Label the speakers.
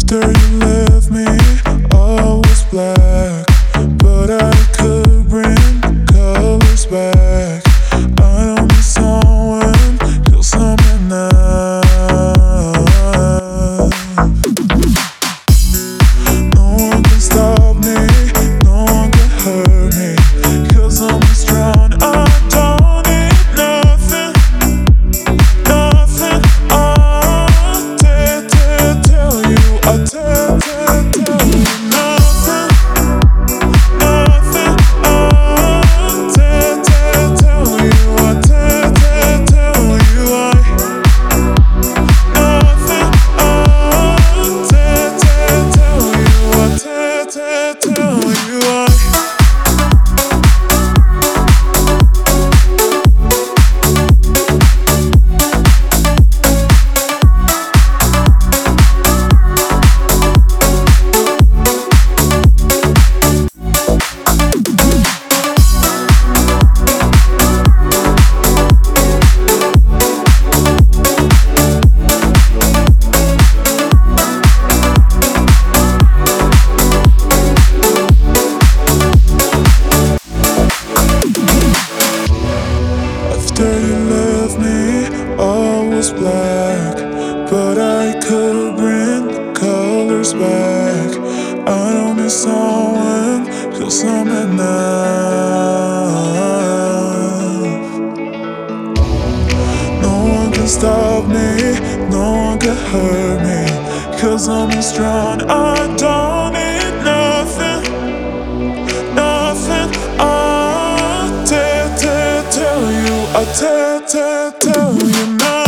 Speaker 1: After you left me, all was black, but I could bring colors back. I don't need someone, feel something now. No one can stop me, no one can hurt me, 'cause I'm strong. I don't need nothing, nothing. I'll tell you, I'll tell you nothing, nothing. I'll tell you, I'll tell you nothing. I'll tell you, I'll tell you After you left me, all was black, but I could bring the colors back. I don't need someone, feel something now. No one can stop me, no one can hurt me, 'cause I'm strong. I don't need nothing, nothing. I'll tell you, I'll tell you now.